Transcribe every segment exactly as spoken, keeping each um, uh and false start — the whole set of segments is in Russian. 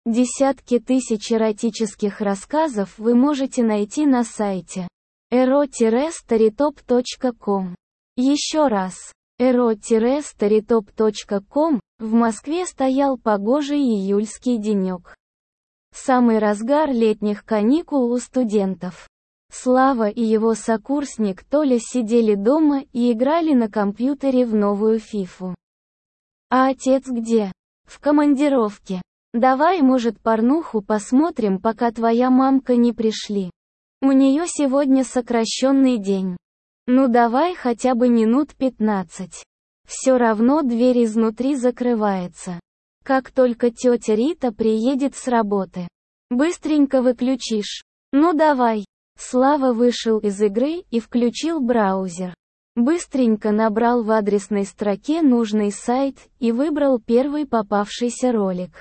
Десятки тысяч эротических рассказов вы можете найти на сайте эро старитоп точка ком. Еще раз. эро старитоп точка ком. В Москве стоял погожий июльский денек. Самый разгар летних каникул у студентов. Слава и его сокурсник Толя сидели дома и играли на компьютере в новую фифу. А отец где? В командировке. Давай, может, порнуху посмотрим, пока твоя мамка не пришли. У нее сегодня сокращенный день. Ну давай хотя бы минут пятнадцать. Все равно дверь изнутри закрывается. Как только тетя Рита приедет с работы. Быстренько выключишь. Ну давай. Слава вышел из игры и включил браузер. Быстренько набрал в адресной строке нужный сайт и выбрал первый попавшийся ролик.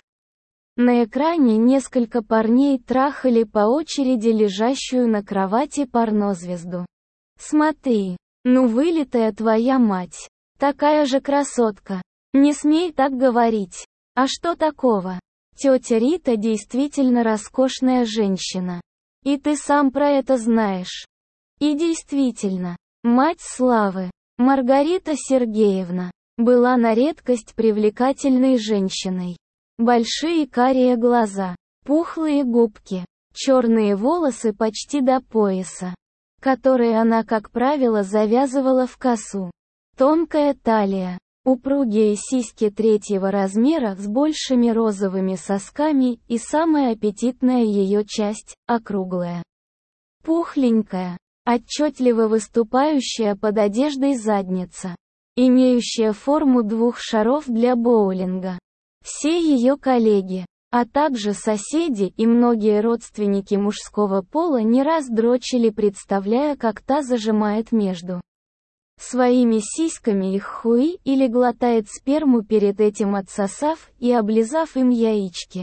На экране несколько парней трахали по очереди лежащую на кровати порнозвезду. Смотри, ну вылитая твоя мать. Такая же красотка. Не смей так говорить. А что такого? Тетя Рита действительно роскошная женщина. И ты сам про это знаешь. И действительно, мать Славы, Маргарита Сергеевна, была на редкость привлекательной женщиной. Большие карие глаза, пухлые губки, черные волосы почти до пояса, которые она, как правило, завязывала в косу. Тонкая талия, упругие сиськи третьего размера с большими розовыми сосками и самая аппетитная ее часть, округлая. Пухленькая, отчетливо выступающая под одеждой задница, имеющая форму двух шаров для боулинга. Все ее коллеги, а также соседи и многие родственники мужского пола не раз дрочили, представляя, как та зажимает между своими сиськами их хуи или глотает сперму, перед этим отсосав и облизав им яички.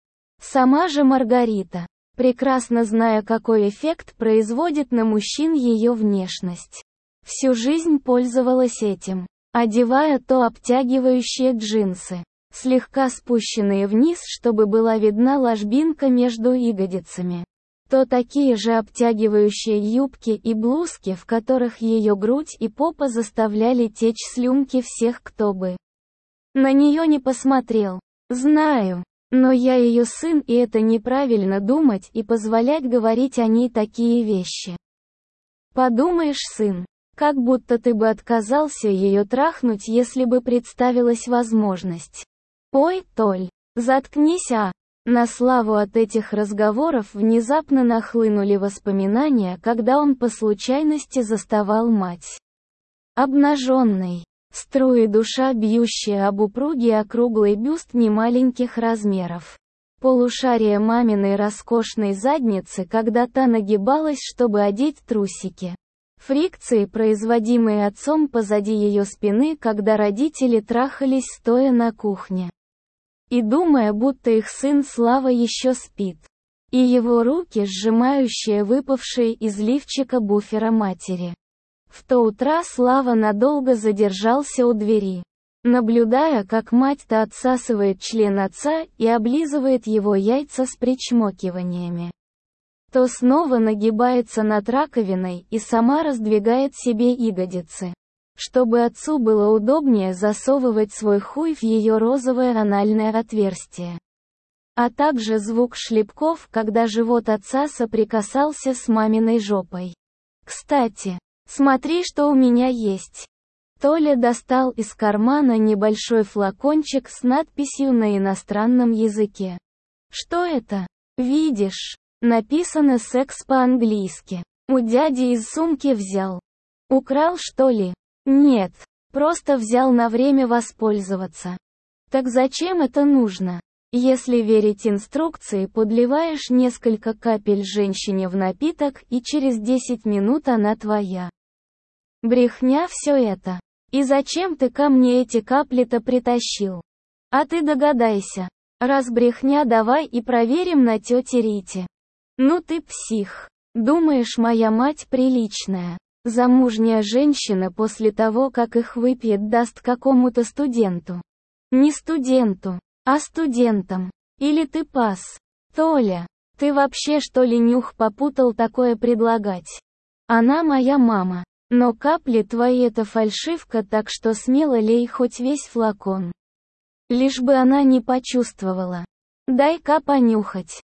Сама же Маргарита, прекрасно зная, какой эффект производит на мужчин ее внешность, всю жизнь пользовалась этим, одевая то обтягивающие джинсы, слегка спущенные вниз, чтобы была видна ложбинка между ягодицами, то такие же обтягивающие юбки и блузки, в которых ее грудь и попа заставляли течь слюнки всех, кто бы на нее не посмотрел. Знаю, но я ее сын, и это неправильно думать и позволять говорить о ней такие вещи. Подумаешь, сын, как будто ты бы отказался ее трахнуть, если бы представилась возможность. Ой, Толь, заткнись, а! На Славу от этих разговоров внезапно нахлынули воспоминания, когда он по случайности заставал мать обнаженной. Струи душа, бьющие об упругий округлый бюст немаленьких размеров. Полушарие маминой роскошной задницы, когда та нагибалась, чтобы одеть трусики. Фрикции, производимые отцом позади ее спины, когда родители трахались стоя на кухне. И думая, будто их сын Слава еще спит. И его руки, сжимающие выпавшие из лифчика буфера матери. В то утро Слава надолго задержался у двери, наблюдая, как мать-то отсасывает член отца и облизывает его яйца с причмокиваниями. То снова нагибается над раковиной и сама раздвигает себе ягодицы, чтобы отцу было удобнее засовывать свой хуй в ее розовое анальное отверстие. А также звук шлепков, когда живот отца соприкасался с маминой жопой. Кстати, смотри, что у меня есть. Толя достал из кармана небольшой флакончик с надписью на иностранном языке. Что это? Видишь? Написано «секс» по-английски. У дяди из сумки взял. Украл, что ли? Нет, просто взял на время воспользоваться. Так зачем это нужно? Если верить инструкции, подливаешь несколько капель женщине в напиток, и через десять минут она твоя. Брехня все это. И зачем ты ко мне эти капли-то притащил? А ты догадайся. Раз брехня, давай и проверим на тете Рите. Ну ты псих. Думаешь, моя мать приличная, замужняя женщина после того, как их выпьет, даст какому-то студенту? Не студенту, а студентам. Или ты пас? Толя, ты вообще что ли нюх попутал такое предлагать? Она моя мама. Но капли твои это фальшивка, так что смело лей хоть весь флакон. Лишь бы она не почувствовала. Дай-ка понюхать.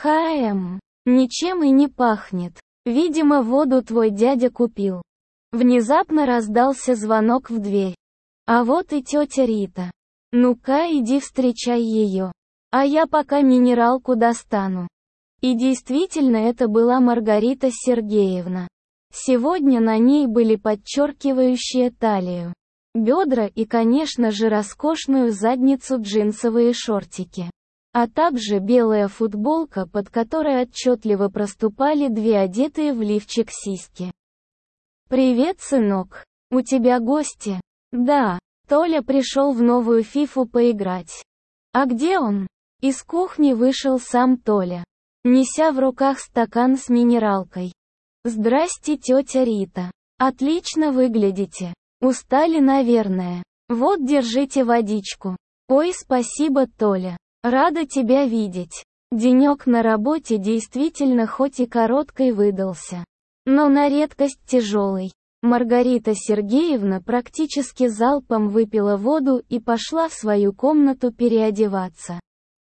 Хаэм. Ничем и не пахнет. Видимо, воду твой дядя купил. Внезапно раздался звонок в дверь. А вот и тетя Рита. Ну-ка иди встречай ее. А я пока минералку достану. И действительно это была Маргарита Сергеевна. Сегодня на ней были подчеркивающие талию, бедра и, конечно же, роскошную задницу джинсовые шортики. А также белая футболка, под которой отчетливо проступали две одетые в лифчик сиськи. «Привет, сынок. У тебя гости?» «Да, Толя пришел в новую фифу поиграть». «А где он?» Из кухни вышел сам Толя, неся в руках стакан с минералкой. «Здрасте, тетя Рита. Отлично выглядите. Устали, наверное. Вот, держите водичку». «Ой, спасибо, Толя. Рада тебя видеть». Денек на работе действительно хоть и короткой выдался, но на редкость тяжелый. Маргарита Сергеевна практически залпом выпила воду и пошла в свою комнату переодеваться.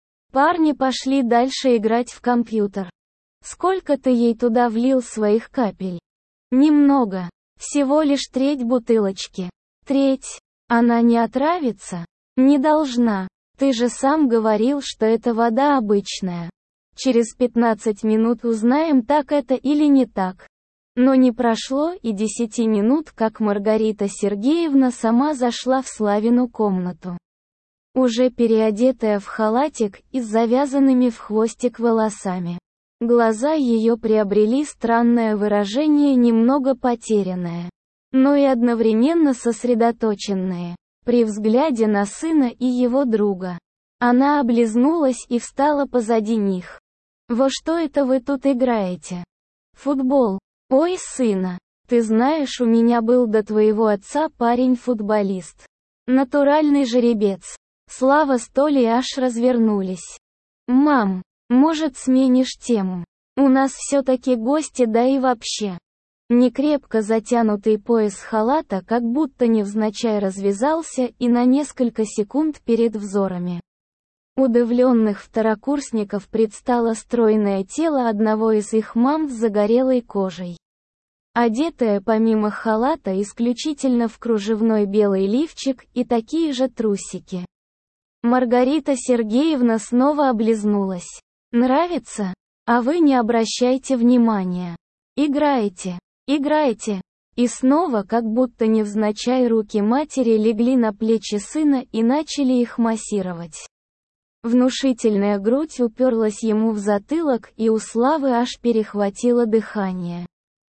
Парни пошли дальше играть в компьютер. «Сколько ты ей туда влил своих капель?» «Немного. Всего лишь треть бутылочки». «Треть? Она не отравится?» «Не должна. Ты же сам говорил, что это вода обычная. Через пятнадцать минут узнаем, так это или не так». Но не прошло и десяти минут, как Маргарита Сергеевна сама зашла в Славину комнату. Уже переодетая в халатик и с завязанными в хвостик волосами. Глаза ее приобрели странное выражение, немного потерянное, но и одновременно сосредоточенное. При взгляде на сына и его друга. Она облизнулась и встала позади них. «Во что это вы тут играете?» «Футбол». «Ой, сына, ты знаешь, у меня был до твоего отца парень-футболист. Натуральный жеребец». Слава с Толей аж развернулись. «Мам, может, сменишь тему? У нас все-таки гости, да и вообще». Некрепко затянутый пояс халата как будто невзначай развязался и на несколько секунд перед взорами удивленных второкурсников предстало стройное тело одного из их мам с загорелой кожей. Одетая помимо халата исключительно в кружевной белый лифчик и такие же трусики. Маргарита Сергеевна снова облизнулась. «Нравится? А вы не обращайте внимания. Играйте, играйте». И снова, как будто невзначай, руки матери легли на плечи сына и начали их массировать. Внушительная грудь уперлась ему в затылок, и у Славы аж перехватило дыхание.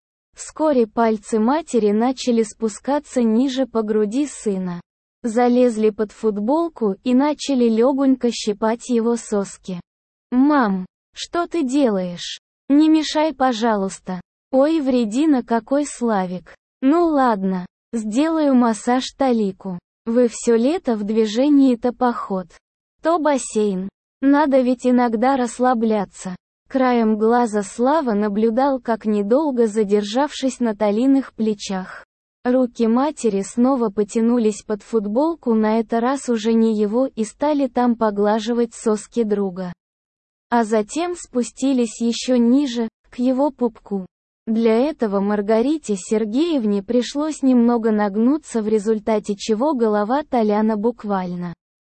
Вскоре пальцы матери начали спускаться ниже по груди сына. Залезли под футболку и начали легонько щипать его соски. «Мам, что ты делаешь? Не мешай, пожалуйста». «Ой, вредина какой, Славик. Ну ладно, сделаю массаж Толику. Вы все лето в движении-то поход. То бассейн. Надо ведь иногда расслабляться». Краем глаза Слава наблюдал, как, недолго задержавшись на Толиных плечах, руки матери снова потянулись под футболку, на этот раз уже не его, и стали там поглаживать соски друга. А затем спустились еще ниже, к его пупку. Для этого Маргарите Сергеевне пришлось немного нагнуться, в результате чего голова Толяна буквально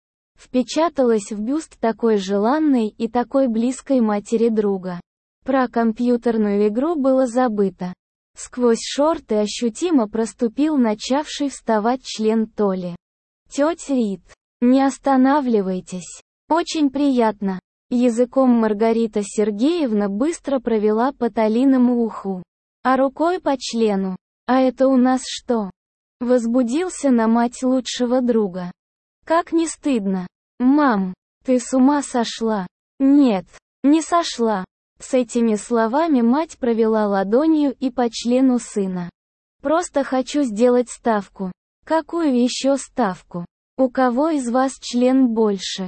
впечаталась в бюст такой желанной и такой близкой матери друга. Про компьютерную игру было забыто. Сквозь шорты ощутимо проступил начавший вставать член Толи. «Тетя Рит, не останавливайтесь. Очень приятно». Языком Маргарита Сергеевна быстро провела по Толиному уху, а рукой по члену. «А это у нас что?» Возбудился на мать лучшего друга. «Как не стыдно? Мам, ты с ума сошла?» «Нет, не сошла». С этими словами мать провела ладонью и по члену сына. «Просто хочу сделать ставку». «Какую еще ставку? У кого из вас член больше?»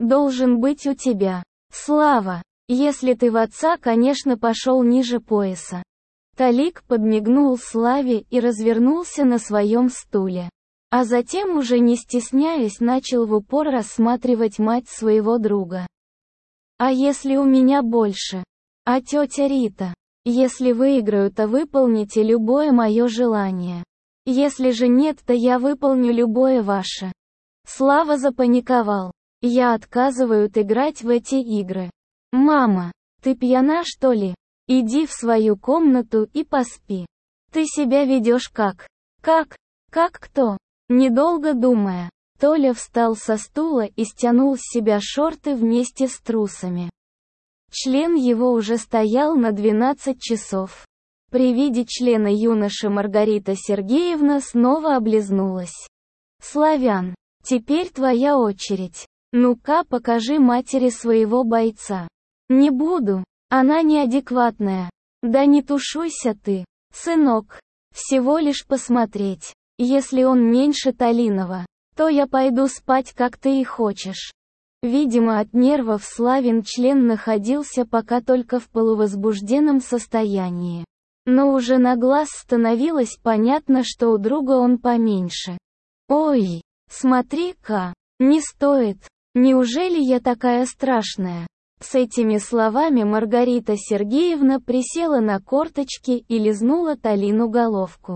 должен быть у тебя. Слава, если ты в отца, конечно, пошел ниже пояса. Талик подмигнул Славе и развернулся на своем стуле. А затем, уже не стесняясь, начал в упор рассматривать мать своего друга. А если у меня больше? А тетя Рита? Если выиграю, то выполните любое мое желание. Если же нет, то я выполню любое ваше. Слава запаниковал. Я отказываю играть в эти игры. Мама, ты пьяна, что ли? Иди в свою комнату и поспи. Ты себя ведешь как? Как? Как кто? Недолго думая, Толя встал со стула и стянул с себя шорты вместе с трусами. Член его уже стоял на двенадцать часов. При виде члена юноши Маргарита Сергеевна снова облизнулась. «Славян, теперь твоя очередь. Ну-ка, покажи матери своего бойца». «Не буду, она неадекватная». «Да не тушуйся ты, сынок. Всего лишь посмотреть. Если он меньше Талинова, то я пойду спать, как ты и хочешь». Видимо, от нервов Славин член находился пока только в полувозбужденном состоянии. Но уже на глаз становилось понятно, что у друга он поменьше. «Ой, смотри-ка, не стоит. Неужели я такая страшная?» С этими словами Маргарита Сергеевна присела на корточки и лизнула Талину головку.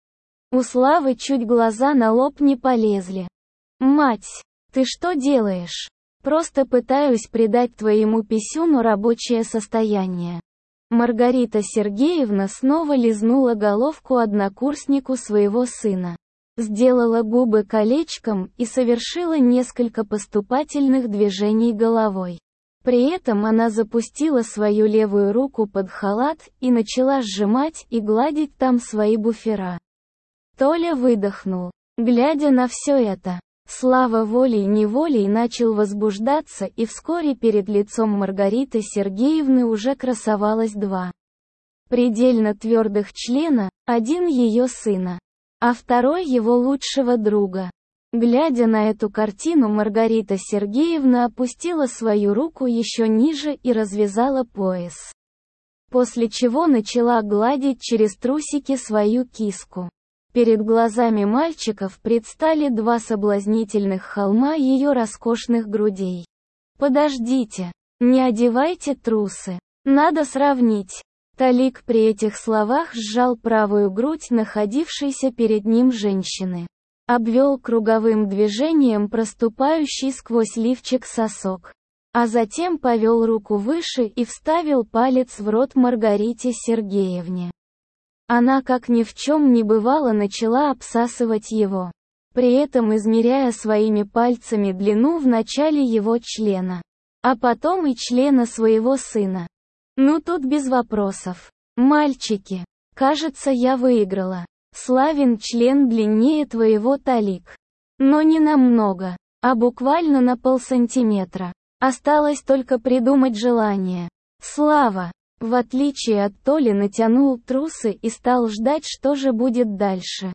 У Славы чуть глаза на лоб не полезли. «Мать, ты что делаешь?» «Просто пытаюсь придать твоему писюну рабочее состояние». Маргарита Сергеевна снова лизнула головку однокурснику своего сына. Сделала губы колечком и совершила несколько поступательных движений головой. При этом она запустила свою левую руку под халат и начала сжимать и гладить там свои буфера. Толя выдохнул, глядя на все это. Слава волей-неволей начал возбуждаться, и вскоре перед лицом Маргариты Сергеевны уже красовалось два предельно твердых члена, один ее сына, а второй его лучшего друга. Глядя на эту картину, Маргарита Сергеевна опустила свою руку еще ниже и развязала пояс. После чего начала гладить через трусики свою киску. Перед глазами мальчиков предстали два соблазнительных холма ее роскошных грудей. «Подождите, не одевайте трусы. Надо сравнить». Талик при этих словах сжал правую грудь находившейся перед ним женщины. Обвел круговым движением проступающий сквозь лифчик сосок. А затем повел руку выше и вставил палец в рот Маргарите Сергеевне. Она, как ни в чем не бывало, начала обсасывать его, при этом измеряя своими пальцами длину в начале его члена, а потом и члена своего сына. Ну тут без вопросов. Мальчики, кажется, я выиграла. Славин член длиннее твоего, Талик. Но не намного, а буквально на полсантиметра. Осталось только придумать желание. Слава, в отличие от Толи, натянул трусы и стал ждать, что же будет дальше.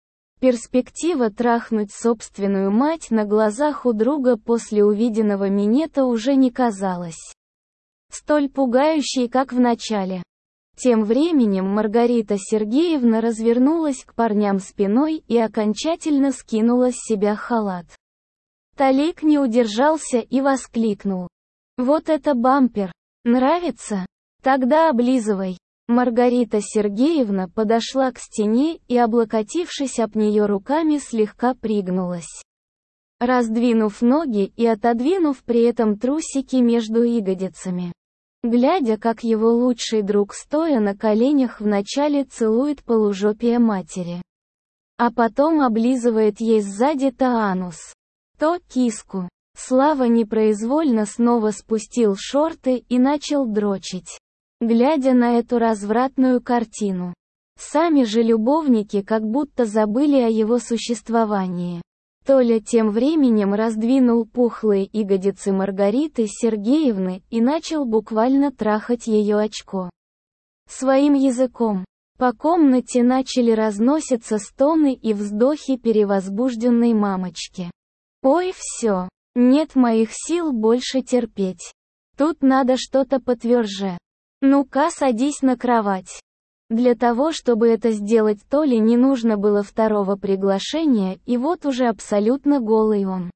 Перспектива трахнуть собственную мать на глазах у друга после увиденного минета уже не казалась столь пугающей, как в начале. Тем временем Маргарита Сергеевна развернулась к парням спиной и окончательно скинула с себя халат. Талик не удержался и воскликнул: «Вот это бампер! Нравится? Тогда облизывай». Маргарита Сергеевна подошла к стене и, облокотившись об нее руками, слегка пригнулась, раздвинув ноги и отодвинув при этом трусики между ягодицами. Глядя, как его лучший друг стоя на коленях вначале целует полужопие матери, а потом облизывает ей сзади то анус, то киску, Слава непроизвольно снова спустил шорты и начал дрочить, глядя на эту развратную картину. Сами же любовники как будто забыли о его существовании. Толя тем временем раздвинул пухлые ягодицы Маргариты Сергеевны и начал буквально трахать ее очко своим языком. По комнате начали разноситься стоны и вздохи перевозбужденной мамочки. «Ой, все, Нет моих сил больше терпеть. Тут надо что-то потверже. Ну-ка, садись на кровать. Для того, чтобы это сделать, Толе не нужно было второго приглашения, и вот уже абсолютно голый он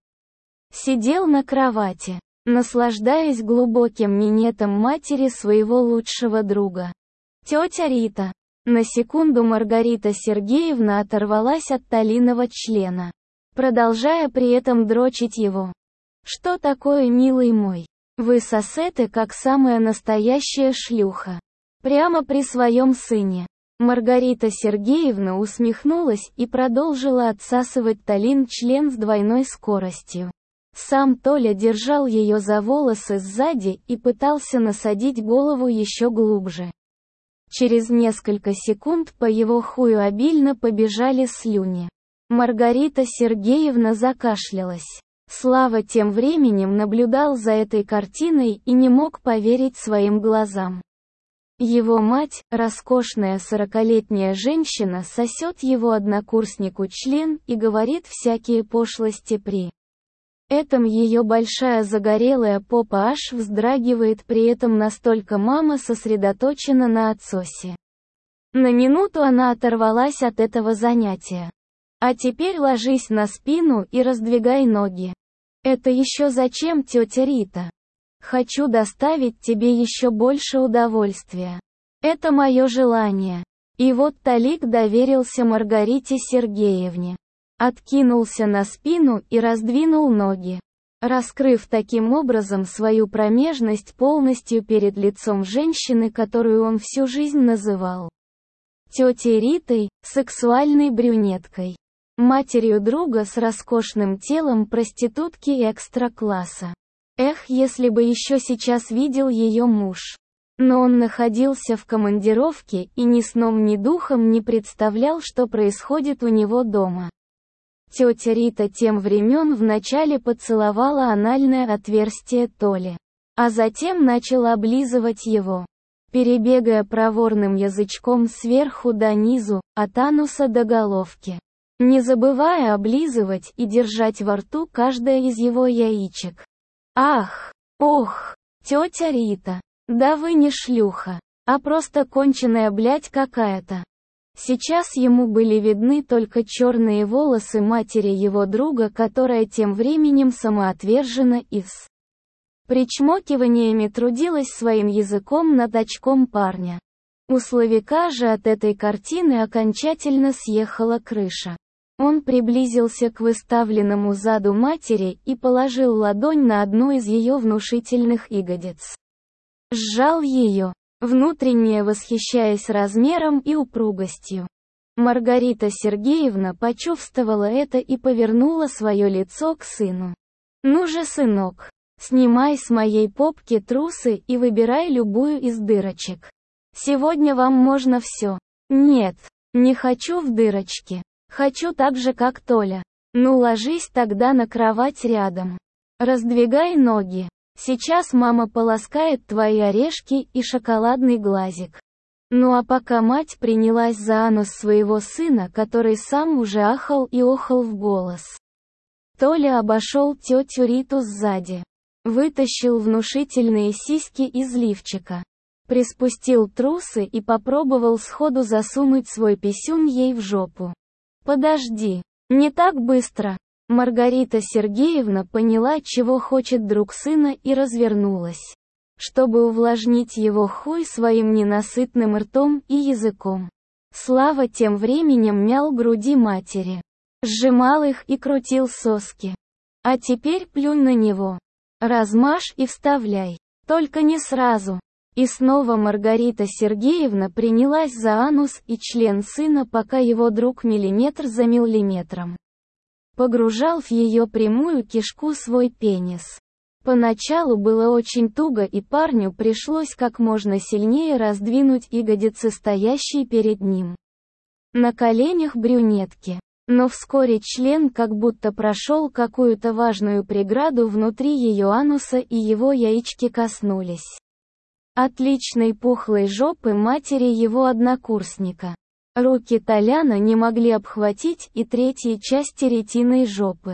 сидел на кровати, наслаждаясь глубоким минетом матери своего лучшего друга. Тетя Рита. На секунду Маргарита Сергеевна оторвалась от Толиного члена, продолжая при этом дрочить его. Что такое, милый мой? Вы сосете, как самая настоящая шлюха. Прямо при своем сыне. Маргарита Сергеевна усмехнулась и продолжила отсасывать Толин член с двойной скоростью. Сам Толя держал ее за волосы сзади и пытался насадить голову еще глубже. Через несколько секунд по его хую обильно побежали слюни. Маргарита Сергеевна закашлялась. Слава тем временем наблюдал за этой картиной и не мог поверить своим глазам. Его мать, роскошная сорокалетняя женщина, сосет его однокурснику член и говорит всякие пошлости при этом ее большая загорелая попа аж вздрагивает, при этом настолько мама сосредоточена на отсосе. На минуту она оторвалась от этого занятия. А теперь ложись на спину и раздвигай ноги. Это еще зачем, тетя Рита? Хочу доставить тебе еще больше удовольствия. Это мое желание. И вот Толик доверился Маргарите Сергеевне. Откинулся на спину и раздвинул ноги, раскрыв таким образом свою промежность полностью перед лицом женщины, которую он всю жизнь называл тетей Ритой, сексуальной брюнеткой, матерью друга с роскошным телом проститутки экстра-класса. Эх, если бы еще сейчас видел ее муж. Но он находился в командировке и ни сном ни духом не представлял, что происходит у него дома. Тетя Рита тем времен вначале поцеловала анальное отверстие Толи, а затем начала облизывать его, перебегая проворным язычком сверху донизу, от ануса до головки, не забывая облизывать и держать во рту каждое из его яичек. Ах, ох, тетя Рита, да вы не шлюха, а просто конченая блядь какая-то. Сейчас ему были видны только черные волосы матери его друга, которая тем временем самоотверженно и с причмокиваниями трудилась своим языком над очком парня. У Славика же от этой картины окончательно съехала крыша. Он приблизился к выставленному заду матери и положил ладонь на одну из ее внушительных ягодиц. Сжал ее, внутренне восхищаясь размером и упругостью. Маргарита Сергеевна почувствовала это и повернула свое лицо к сыну. «Ну же, сынок, снимай с моей попки трусы и выбирай любую из дырочек. Сегодня вам можно все». «Нет, не хочу в дырочки. Хочу так же, как Толя». «Ну ложись тогда на кровать рядом. Раздвигай ноги. Сейчас мама полоскает твои орешки и шоколадный глазик». Ну а пока мать принялась за анус своего сына, который сам уже ахал и охал в голос, Толя обошел тетю Риту сзади, вытащил внушительные сиськи из лифчика, приспустил трусы и попробовал сходу засунуть свой писюн ей в жопу. «Подожди, не так быстро». Маргарита Сергеевна поняла, чего хочет друг сына, и развернулась, чтобы увлажнить его хуй своим ненасытным ртом и языком. Слава тем временем мял груди матери, сжимал их и крутил соски. «А теперь плюнь на него. Размажь и вставляй. Только не сразу». И снова Маргарита Сергеевна принялась за анус и член сына, пока его друг миллиметр за миллиметром погружал в ее прямую кишку свой пенис. Поначалу было очень туго, и парню пришлось как можно сильнее раздвинуть ягодицы, стоящие перед ним на коленях брюнетки. Но вскоре член как будто прошел какую-то важную преграду внутри ее ануса, и его яички коснулись отличной пухлой жопы матери его однокурсника. Руки Толяна не могли обхватить и третьей части ретиной жопы.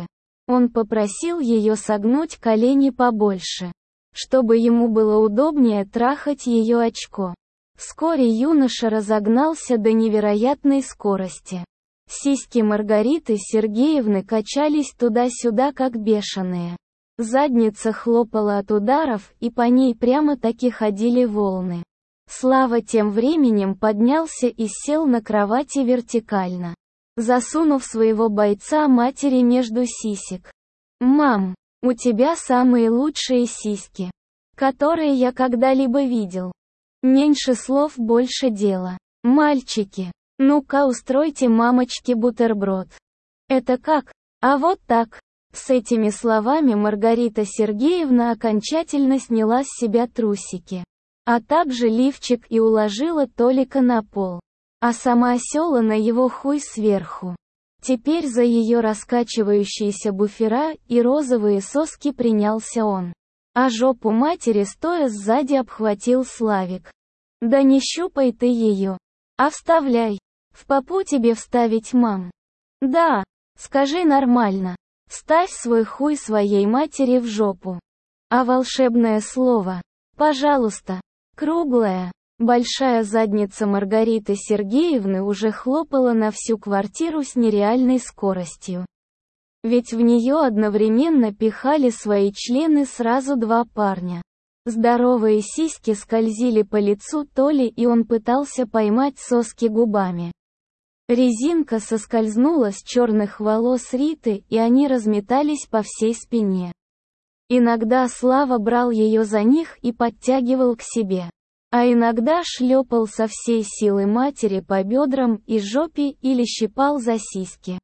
Он попросил ее согнуть колени побольше, чтобы ему было удобнее трахать ее очко. Вскоре юноша разогнался до невероятной скорости. Сиськи Маргариты Сергеевны качались туда-сюда как бешеные. Задница хлопала от ударов, и по ней прямо-таки ходили волны. Слава тем временем поднялся и сел на кровати вертикально, засунув своего бойца матери между сисек. «Мам, у тебя самые лучшие сиськи, которые я когда-либо видел. Меньше слов, больше дела. Мальчики, ну-ка устройте мамочке бутерброд». «Это как? А вот так». С этими словами Маргарита Сергеевна окончательно сняла с себя трусики, а также лифчик, и уложила Толика на пол, а сама села на его хуй сверху. Теперь за ее раскачивающиеся буфера и розовые соски принялся он. А жопу матери стоя сзади обхватил Славик. «Да не щупай ты ее, а вставляй. В попу тебе вставить, мам?» «Да, скажи нормально. Вставь свой хуй своей матери в жопу». А волшебное слово? Пожалуйста. Круглая, большая задница Маргариты Сергеевны уже хлопала на всю квартиру с нереальной скоростью. Ведь в нее одновременно пихали свои члены сразу два парня. Здоровые сиськи скользили по лицу Толи, и он пытался поймать соски губами. Резинка соскользнула с черных волос Риты, и они разметались по всей спине. Иногда Слава брал ее за них и подтягивал к себе, а иногда шлепал со всей силы матери по бедрам и жопе или щипал за сиськи.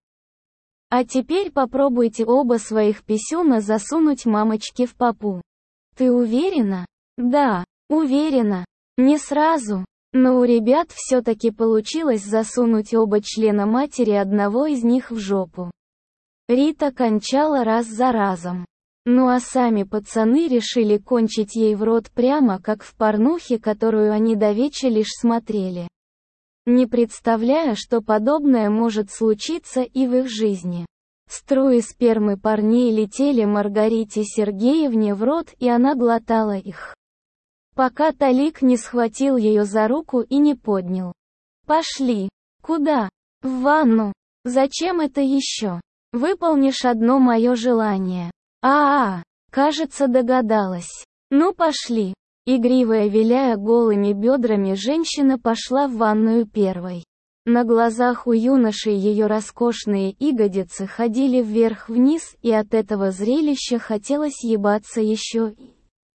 А теперь попробуйте оба своих писюна засунуть мамочке в попу. Ты уверена? Да, уверена. Не сразу. Но у ребят все-таки получилось засунуть оба члена матери одного из них в жопу. Рита кончала раз за разом. Ну а сами пацаны решили кончить ей в рот прямо как в порнухе, которую они до вечера лишь смотрели, не представляя, что подобное может случиться и в их жизни. Струи спермы парней летели Маргарите Сергеевне в рот, и она глотала их, пока Толик не схватил ее за руку и не поднял. «Пошли». «Куда?» «В ванну». «Зачем это еще?» «Выполнишь одно мое желание». «А-а-а, кажется, догадалась». «Ну пошли». Игривая, виляя голыми бедрами, женщина пошла в ванную первой. На глазах у юноши ее роскошные ягодицы ходили вверх-вниз, и от этого зрелища хотелось ебаться еще и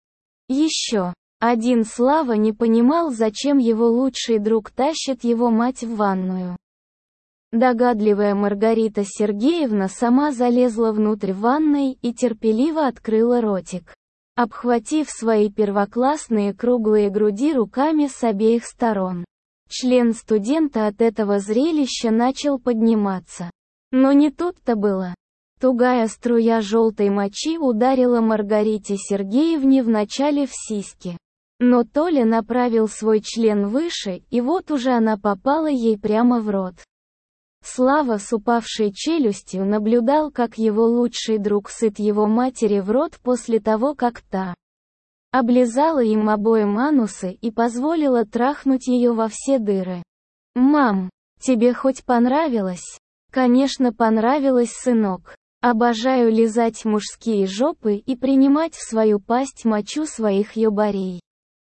еще. Один Слава не понимал, зачем его лучший друг тащит его мать в ванную. Догадливая Маргарита Сергеевна сама залезла внутрь ванной и терпеливо открыла ротик, обхватив свои первоклассные круглые груди руками с обеих сторон. Член студента от этого зрелища начал подниматься. Но не тут-то было. Тугая струя желтой мочи ударила Маргарите Сергеевне вначале в сиськи. Но Толя направил свой член выше, и вот уже она попала ей прямо в рот. Слава с упавшей челюстью наблюдал, как его лучший друг сыт его матери в рот после того, как та облизала им обоим анусы и позволила трахнуть ее во все дыры. «Мам, тебе хоть понравилось?» «Конечно понравилось, сынок. Обожаю лизать мужские жопы и принимать в свою пасть мочу своих ёбарей.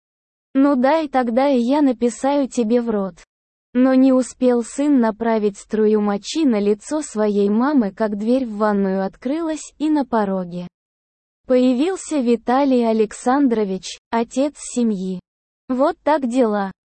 Ну дай тогда и я написаю тебе в рот». Но не успел сын направить струю мочи на лицо своей мамы, как дверь в ванную открылась, и на пороге появился Виталий Александрович, отец семьи. «Вот так дела.